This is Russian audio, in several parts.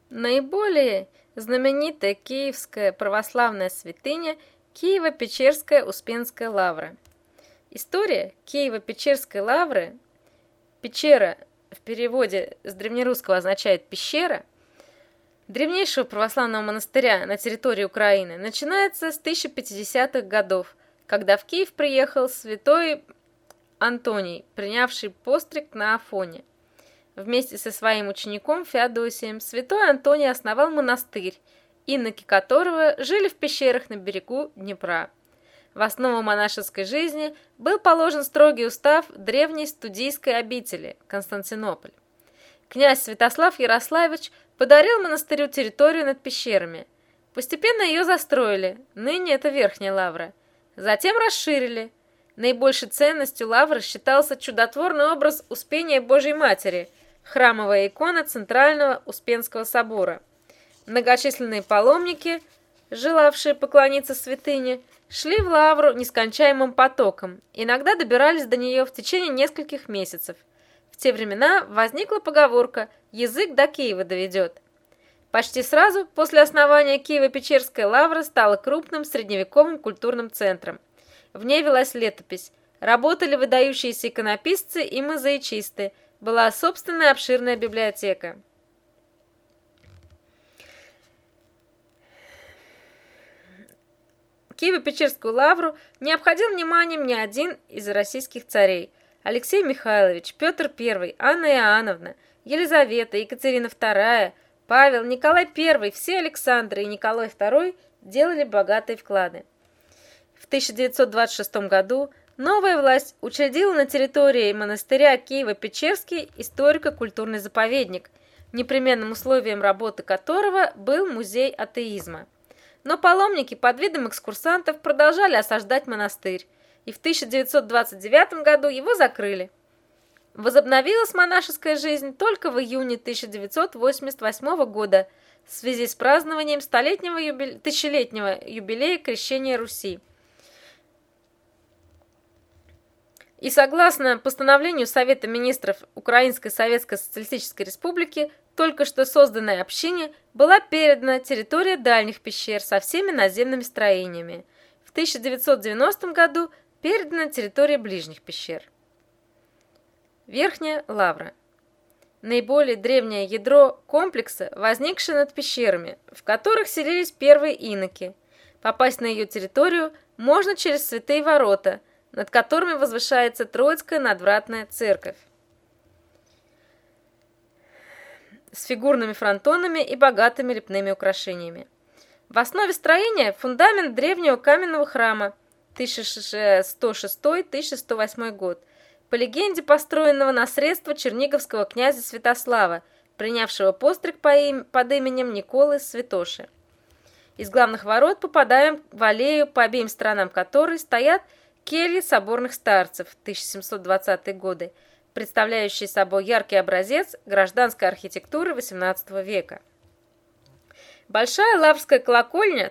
Наиболее знаменитая киевская православная святыня Киево-Печерская Успенская лавра. История Киево-Печерской лавры, печера в переводе с древнерусского означает пещера, древнейшего православного монастыря на территории Украины, начинается с 1050-х годов, когда в Киев приехал святой Антоний, принявший постриг на Афоне. Вместе со своим учеником Феодосием святой Антоний основал монастырь, инноки которого жили в пещерах на берегу Днепра. В основу монашеской жизни был положен строгий устав древней студийской обители Константинополь. Князь Святослав Ярославич подарил монастырю территорию над пещерами. Постепенно ее застроили, ныне это Верхняя Лавра. Затем расширили. Наибольшей ценностью лавры считался чудотворный образ Успения Божьей Матери, храмовая икона Центрального Успенского собора. Многочисленные паломники, желавшие поклониться святыне, шли в лавру нескончаемым потоком, иногда добирались до нее в течение нескольких месяцев. В те времена возникла поговорка «язык до Киева доведет». Почти сразу после основания Киево-Печерская лавра стала крупным средневековым культурным центром. В ней велась летопись, работали выдающиеся иконописцы и мозаичисты, была собственная обширная библиотека. Киево-Печерскую лавру не обходил вниманием ни один из российских царей. Алексей Михайлович, Петр I, Анна Иоанновна, Елизавета, Екатерина II, Павел, Николай I, все Александры и Николай II делали богатые вклады. В 1926 году новая власть учредила на территории монастыря Киево-Печерский историко-культурный заповедник, непременным условием работы которого был музей атеизма. Но паломники под видом экскурсантов продолжали осаждать монастырь, и в 1929 году его закрыли. Возобновилась монашеская жизнь только в июне 1988 года в связи с празднованием тысячелетнего юбилея крещения Руси. И согласно постановлению Совета министров Украинской Советской Социалистической Республики, только что созданной общине была передана территория дальних пещер со всеми наземными строениями. В 1990 году передана территория ближних пещер. Верхняя Лавра. Наиболее древнее ядро комплекса, возникшее над пещерами, в которых селились первые иноки. Попасть на ее территорию можно через Святые ворота, над которыми возвышается Троицкая надвратная церковь с фигурными фронтонами и богатыми лепными украшениями. В основе строения фундамент древнего каменного храма 1106-1108 год, по легенде построенного на средства черниговского князя Святослава, принявшего постриг под именем Николы Святоши. Из главных ворот попадаем в аллею, по обеим сторонам которой стоят кельи соборных старцев 1720-е годы, представляющие собой яркий образец гражданской архитектуры XVIII века. Большая Лаврская колокольня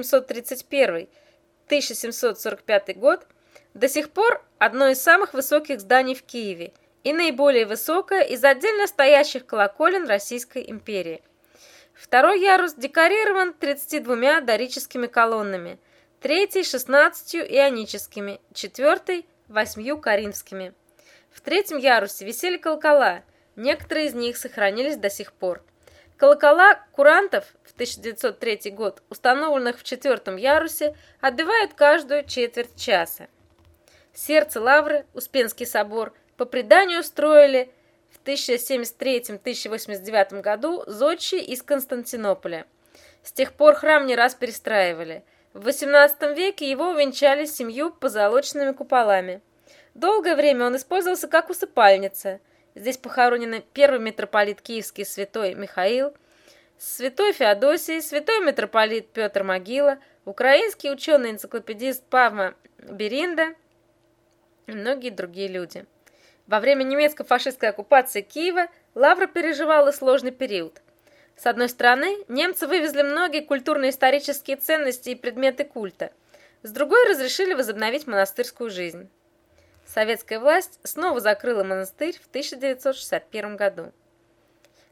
1731-1745 год до сих пор одно из самых высоких зданий в Киеве и наиболее высокое из отдельно стоящих колоколен Российской империи. Второй ярус декорирован 32 дорическими колоннами, третий – 16 ионическими, четвертый – 8 коринфскими. В третьем ярусе висели колокола, некоторые из них сохранились до сих пор. Колокола курантов в 1903 год, установленных в четвертом ярусе, отбивают каждую четверть часа. Сердце лавры, Успенский собор, по преданию строили в 1073-1089 году зодчие из Константинополя. С тех пор храм не раз перестраивали. В XVIII веке его увенчали 7 позолоченными куполами. Долгое время он использовался как усыпальница. Здесь похоронены первый митрополит Киевский святой Михаил, святой Феодосий, святой митрополит Петр Могила, украинский ученый-энциклопедист Павма Беринда и многие другие люди. Во время немецко-фашистской оккупации Киева лавра переживала сложный период. С одной стороны, немцы вывезли многие культурно-исторические ценности и предметы культа. С другой, разрешили возобновить монастырскую жизнь. Советская власть снова закрыла монастырь в 1961 году.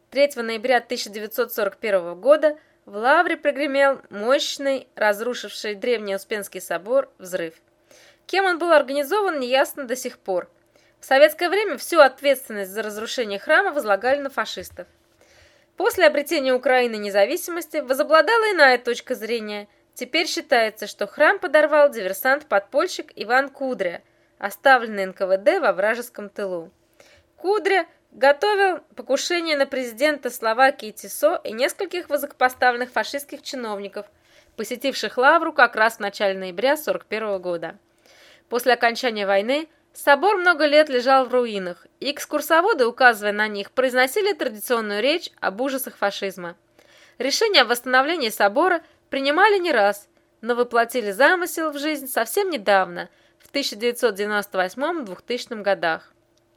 3 ноября 1941 года в Лавре прогремел мощный, разрушивший древний Успенский собор, взрыв. Кем он был организован, неясно до сих пор. В советское время всю ответственность за разрушение храма возлагали на фашистов. После обретения Украины независимости возобладала иная точка зрения. Теперь считается, что храм подорвал диверсант-подпольщик Иван Кудря, оставленный НКВД во вражеском тылу. Кудря готовил покушение на президента Словакии Тисо и нескольких высокопоставленных фашистских чиновников, посетивших Лавру как раз в начале ноября 1941 года. После окончания войны собор много лет лежал в руинах, и экскурсоводы, указывая на них, произносили традиционную речь об ужасах фашизма. Решение о восстановлении собора принимали не раз, но воплотили замысел в жизнь совсем недавно, в 1998-2000 годах.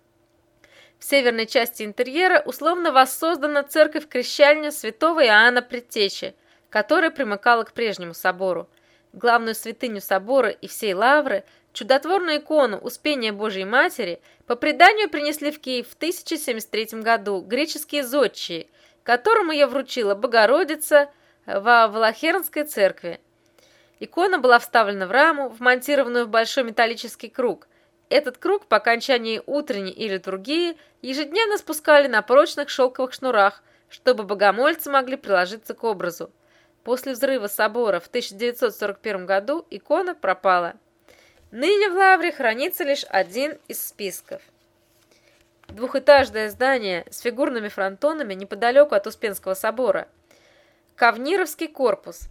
В северной части интерьера условно воссоздана церковь-крещальня святого Иоанна Предтечи, которая примыкала к прежнему собору. Главную святыню собора и всей Лавры, чудотворную икону Успения Божией Матери, по преданию принесли в Киев в 1073 году греческие зодчие, которым ее вручила Богородица во Влахернской церкви. Икона была вставлена в раму, вмонтированную в большой металлический круг. Этот круг по окончании утренней и литургии ежедневно спускали на прочных шелковых шнурах, чтобы богомольцы могли приложиться к образу. После взрыва собора в 1941 году икона пропала. Ныне в Лавре хранится лишь один из списков. Двухэтажное здание с фигурными фронтонами неподалеку от Успенского собора. Кавнировский корпус,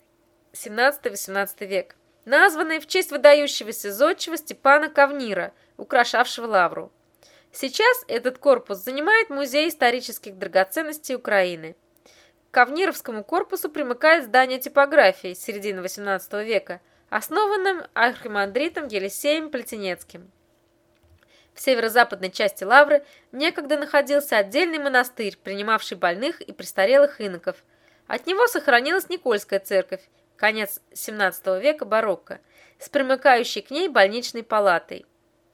17-18 век, названный в честь выдающегося зодчего Степана Кавнира, украшавшего Лавру. Сейчас этот корпус занимает Музей исторических драгоценностей Украины. К Кавнировскому корпусу примыкает здание типографии середины XVIII века, основанным архимандритом Елисеем Плетенецким. В северо-западной части Лавры некогда находился отдельный монастырь, принимавший больных и престарелых иноков. От него сохранилась Никольская церковь, конец XVII века, барокко, с примыкающей к ней больничной палатой.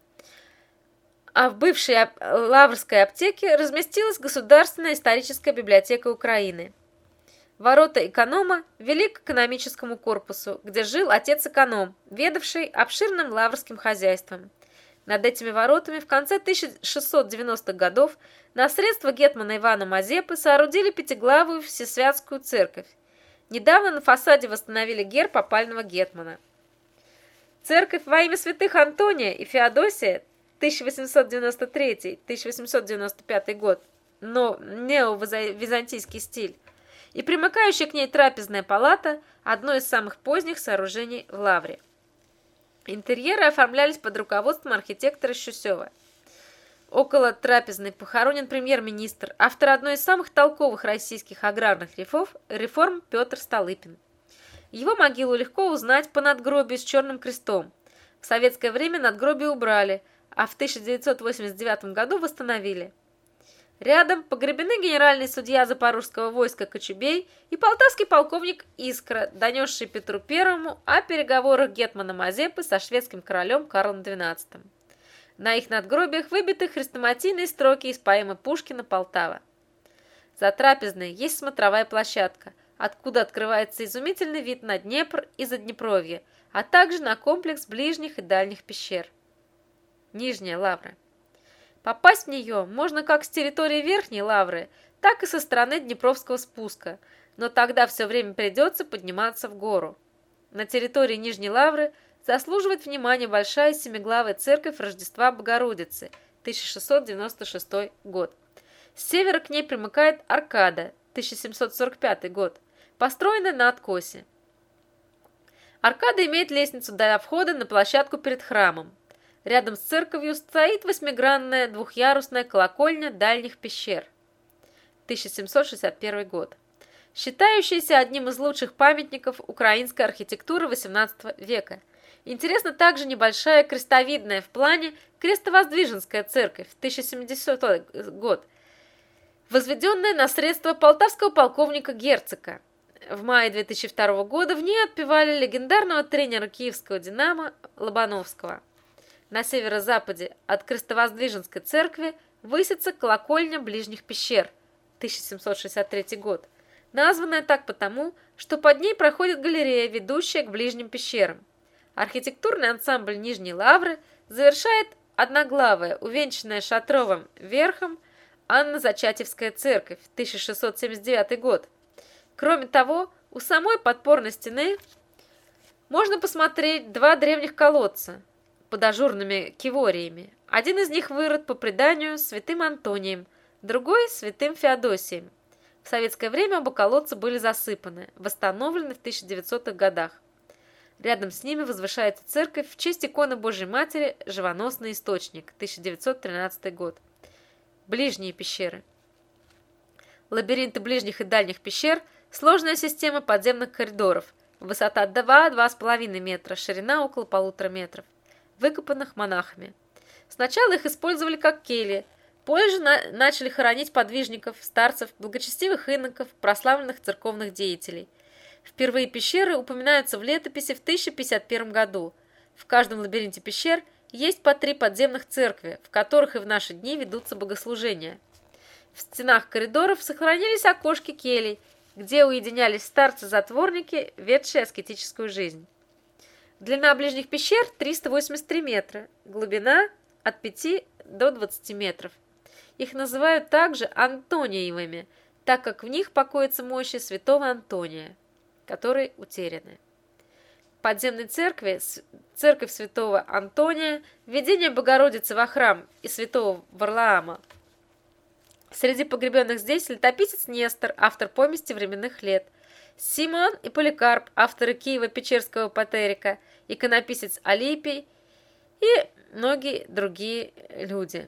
А в бывшей Лаврской аптеке разместилась Государственная историческая библиотека Украины. Ворота эконома вели к экономическому корпусу, где жил отец-эконом, ведавший обширным лаврским хозяйством. Над этими воротами в конце 1690-х годов на средства гетмана Ивана Мазепы соорудили пятиглавую всесвятскую церковь. Недавно на фасаде восстановили герб опального гетмана. Церковь во имя святых Антония и Феодосия 1893-1895 год, но неовизантийский стиль, и примыкающая к ней трапезная палата – одно из самых поздних сооружений в Лавре. Интерьеры оформлялись под руководством архитектора Щусева. Около трапезной похоронен премьер-министр, автор одной из самых толковых российских аграрных реформ Петр Столыпин. Его могилу легко узнать по надгробию с черным крестом. В советское время надгробие убрали, а в 1989 году восстановили. Рядом погребены генеральный судья Запорожского войска Кочубей и полтавский полковник Искра, донесший Петру I о переговорах гетмана Мазепы со шведским королем Карлом XII. На их надгробиях выбиты хрестоматийные строки из поэмы Пушкина «Полтава». За трапезной есть смотровая площадка, откуда открывается изумительный вид на Днепр и Заднепровье, а также на комплекс ближних и дальних пещер. Нижняя Лавра. Попасть в нее можно как с территории Верхней Лавры, так и со стороны Днепровского спуска, но тогда все время придется подниматься в гору. На территории Нижней Лавры заслуживает внимания большая семиглавая церковь Рождества Богородицы, 1696 год. С севера к ней примыкает аркада, 1745 год, построенная на откосе. Аркада имеет лестницу до входа на площадку перед храмом. Рядом с церковью стоит восьмигранная двухъярусная колокольня дальних пещер. 1761 год. Считающаяся одним из лучших памятников украинской архитектуры XVIII века. Интересна также небольшая крестовидная в плане Крестовоздвиженская церковь, 1070 год, возведенная на средства полтавского полковника Герцога. В мае 2002 года в ней отпевали легендарного тренера киевского «Динамо» Лобановского. На северо-западе от Крестовоздвиженской церкви высится колокольня ближних пещер, 1763 год, названная так потому, что под ней проходит галерея, ведущая к ближним пещерам. Архитектурный ансамбль Нижней Лавры завершает одноглавая, увенчанная шатровым верхом, Анно-Зачатевская церковь, 1679 год. Кроме того, у самой подпорной стены можно посмотреть два древних колодца под ажурными кивориями. Один из них вырыт по преданию святым Антонием, другой – святым Феодосием. В советское время оба колодца были засыпаны, восстановлены в 1900-х годах. Рядом с ними возвышается церковь в честь иконы Божьей Матери «Живоносный источник», 1913 год. Ближние пещеры. Лабиринты ближних и дальних пещер – сложная система подземных коридоров, высота 2–2,5 метра, ширина около 1,5 метров, выкопанных монахами. Сначала их использовали как кельи, позже начали хоронить подвижников, старцев, благочестивых иноков, прославленных церковных деятелей. Впервые пещеры упоминаются в летописи в 1051 году. В каждом лабиринте пещер есть по 3 подземных церкви, в которых и в наши дни ведутся богослужения. В стенах коридоров сохранились окошки келий, где уединялись старцы-затворники, ведшие аскетическую жизнь. Длина ближних пещер 383 метра, глубина от 5 до 20 метров. Их называют также Антониевыми, так как в них покоятся мощи святого Антония, которые утеряны. В подземной церкви, церковь святого Антония, введение Богородицы во храм и святого Варлаама. Среди погребенных здесь летописец Нестор, автор повести временных лет, Симон и Поликарп, авторы Киево-Печерского патерика, иконописец Алипий и многие другие люди.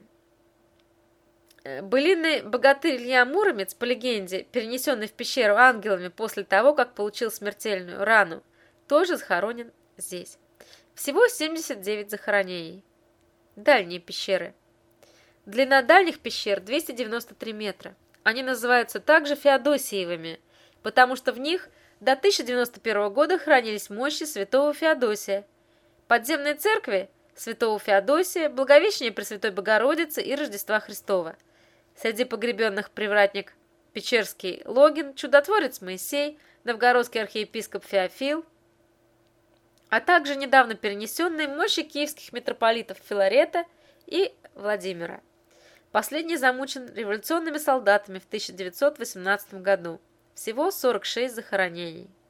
Былинный богатырь Илья Муромец, по легенде, перенесенный в пещеру ангелами после того, как получил смертельную рану, тоже захоронен здесь. Всего 79 захоронений. Дальние пещеры. Длина дальних пещер 293 метра. Они называются также Феодосиевыми, потому что в них до 1091 года хранились мощи святого Феодосия. Подземные церкви святого Феодосия, Благовещения Пресвятой Богородицы и Рождества Христова. Среди погребенных привратник Печерский Логин, чудотворец Моисей, новгородский архиепископ Феофил, а также недавно перенесенные мощи киевских митрополитов Филарета и Владимира. Последний замучен революционными солдатами в 1918 году. Всего 46 захоронений.